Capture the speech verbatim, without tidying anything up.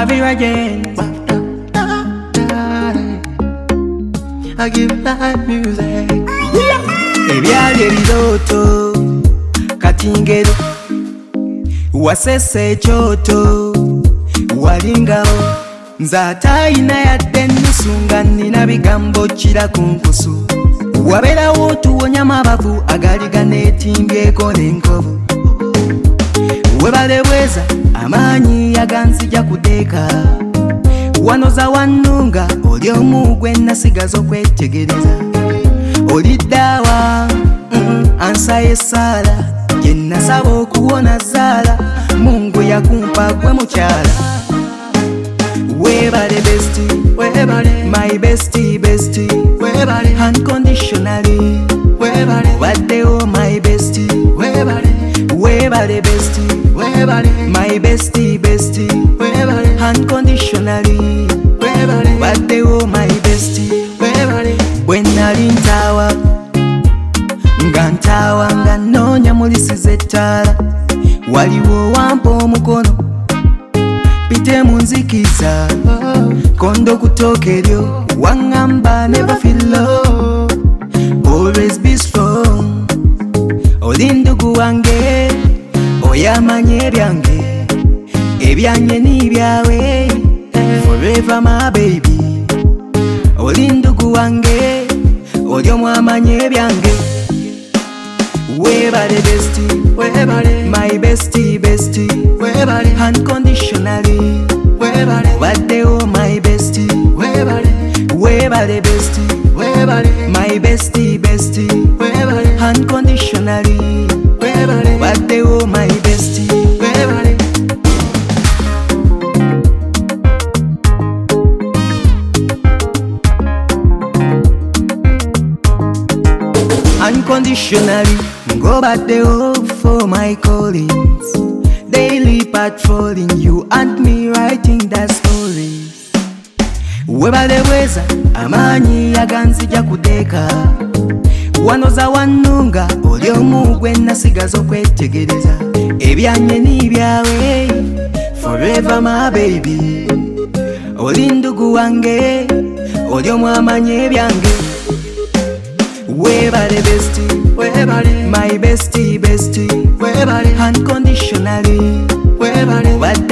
Avi Regent. I give live music. Ebyali ebiroto katingero wasese ekyoto walingao nze atayina yadde ennusu nga nnina bigambo kira ku nkusu wabeerawo otuwonya amabavu agali ganeetimbyeko n'enkovu webale bweza amaanyi yaganzija kuteeka wanoza wannunga oli omu gwe nasigaza okwetegereza oli ddaawa mm, ansa y'essaala gye nasaba okuwona zaala Mungu yakumpa gwe mukyala webale bestie webale my bestie bestie webale unconditionally webale waddewo my bestie webale webale bestie webale my bestie bestie webale unconditionally webale waddewo my bestie webale bwe nali ntaawa nga ntaawa nga nnoonya mulisiza ettaala waliwo wampa omukono pite mu nzikiza kondo kutooka eryo waŋŋamba never feel low always be strong oli ndugu wange oyamanya ebyange ebyanye n'ibyawe forever my baby oli ndugu wange oli omwamanya ebyange webale bestie webale my bestie bestie webale unconditionally webale waddewo my bestie webale webale bestie webale my bestie bestie webale unconditionally webale waddewo my bestie webale unconditionally go back the hope for my callings daily patrolling you and me writing the stories webale bweza amaanyi yaganzija kuteeka wanoza wannunga oli omu gwe nasigaza okwetegereza ebyanye n'ibyawe forever my baby oli ndugu wange oli omwamanya ebyange webale bestie webale my bestie bestie webale unconditionally webale